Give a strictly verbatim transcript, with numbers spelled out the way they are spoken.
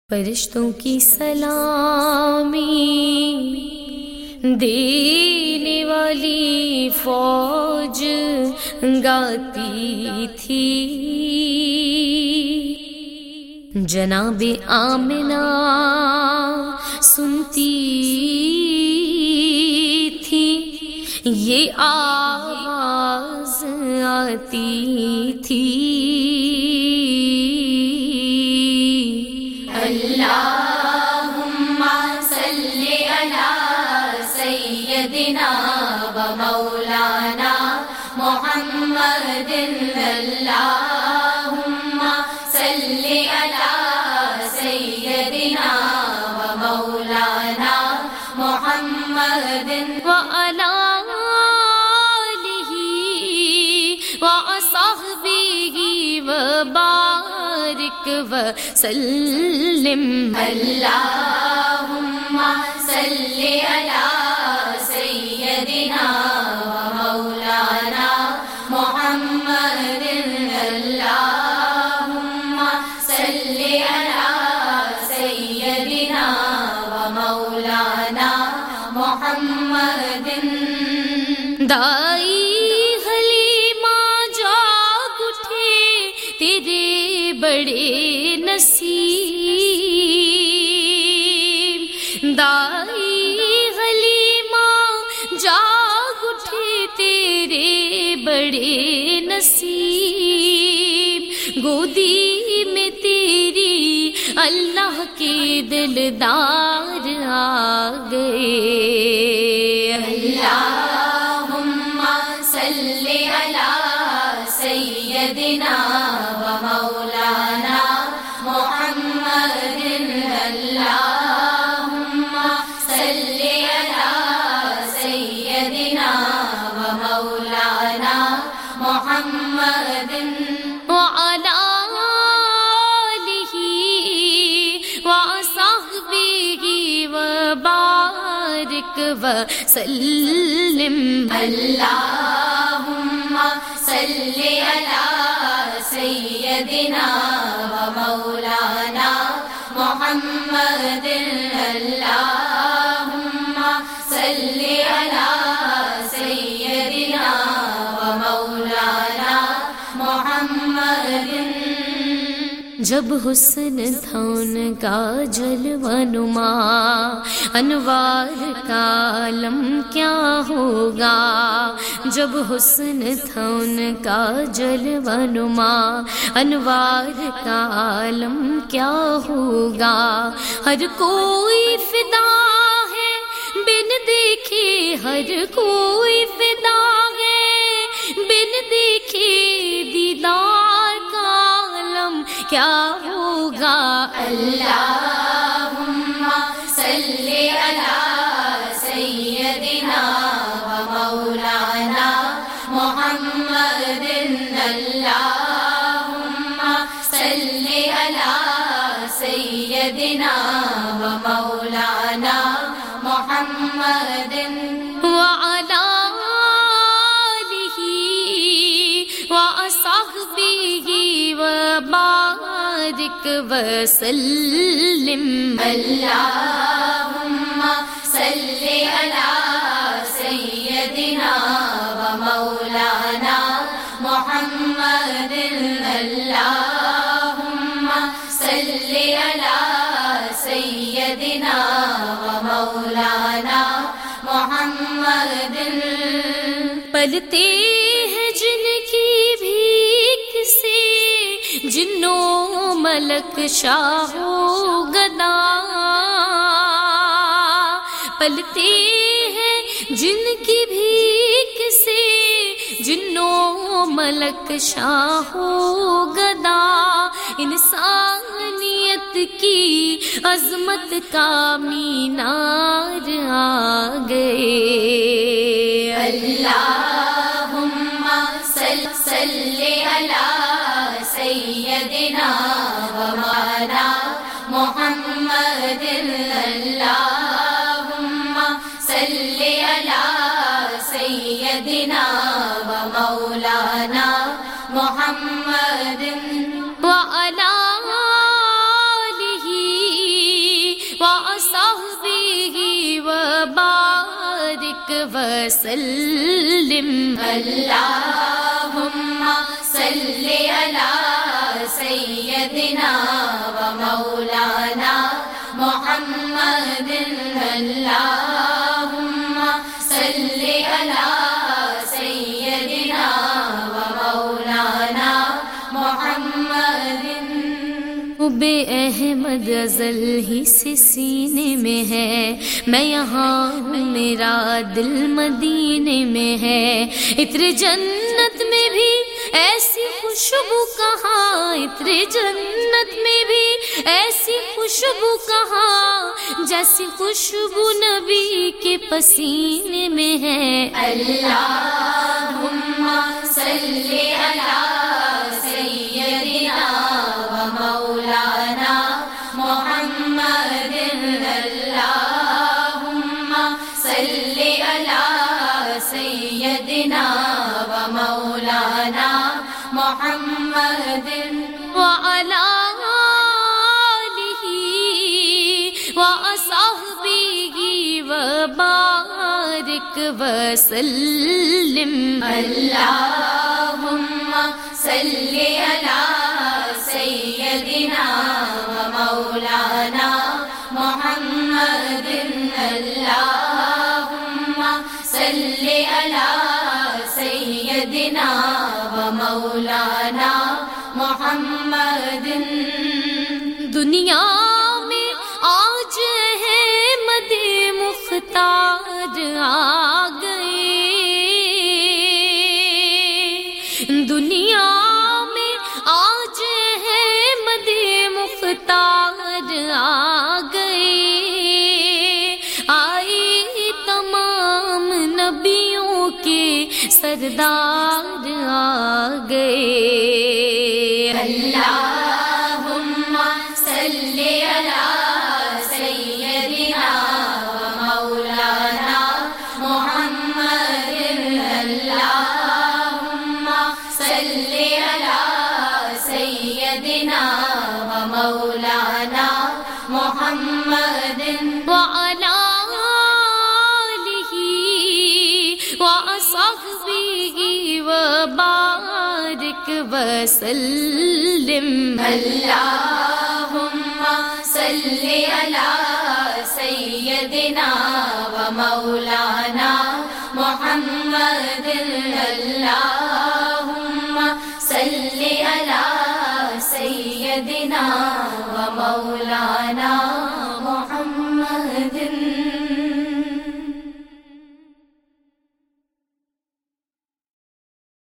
فرشتوں کی سلامی دینے والی فوج گاتی تھی، جناب آمنہ سنتی تھی، یہ آواز آتی تھی، اللہم صلی علی سیدنا و مولانا محمد، اللہم صلی علی سیدنا و مولانا محمد وعلی آلہ وصحبہ وبارک وسلم، اللہم صلی علی سیدنا و مولانا محمد، اللہم صلی علی سیدنا و مولانا محمد۔ دائی حلیمہ جاگ اٹھے تیرے بڑے نصیب، دائی حلیمہ جاگ اٹھے تیرے بڑے نصیب، گودی میں تیری اللہ کے دلدار آ گئے، اللہم صلی علی سیدنا و مولانا محمد، اللہم صلی علی سیدنا و مولانا محمد، وعلی آلہ وصحبہ وبارک وسلم، اللہم صلی علی سیدنا و مولانا محمد، اللہم صلی علی سیدنا و مولانا محمد۔ جب حسن تھا ان کا جلوہ نما، انوار کا عالم کیا ہوگا، جب حسن تھا ان کا جلوہ نما، انوار کا عالم کیا ہوگا، ہر کوئی فدا ہے بن دیکھے، ہر کوئی فدا ہے بن دیکھے، دیدار کا عالم کیا ہوگا، اللہم صلی علی سیدنا و مولانا محمد، اللہم صلی علی سیدنا و مولانا محمد، وعلی آلہ وصحبہ وبارک وسلم، اللہم صلی علی سیدنا و مولانا محمد، اللہم صلی علی سیدنا و مولانا محمد۔ پلتے ہیں جن کی بھیک سے جنوں ملک شاہ و گدا، پلتے ہیں جن کی بھیک سے جنوں ملک شاہ و گدا، انسانیت کی عظمت کا مینار آ گئے، اللہم صلی علی سیدنا و مولانا محمد، اللہم صلی علی سیدنا و مولانا محمد، وعلی آلہ وسلم اللہم صلی علی سیدنا و مولانا محمد اللہم صلی علی سیدنا و مولانا محمد حب احمد ازل ہی سے سینے میں ہے، میں یہاں ہوں میرا دل مدینے میں ہے، عطر جنت میں بھی ایسی خوشبو کہاں، عطر جنت میں بھی ایسی خوشبو کہاں، جیسی خوشبو نبی کے پسینے میں ہے۔ اللہم صلی علی سیدنا و مولانا محمد اللہم صلی علی سیدنا و مولانا محمد وعلى آلہ وصحبہ وبارک وسلم اللہم صلی علی سیدنا و مولانا محمد اللہم صلی علی سیدنا و مولانا محمد۔ دنیا میں آج احمد مختار آ گئے، دنیا میں آج احمد مختار آ گئے، آئے تمام نبیوں کے سردار آ گئے۔ اللہم صلی علی سیدنا و مولانا محمد اللہم صلی علی سیدنا و مولانا محمد وعلى آلہ وصحبہ وبارک وسلم اللہم صلی علی سیدنا و مولانا محمد اللہم صلی علی سیدنا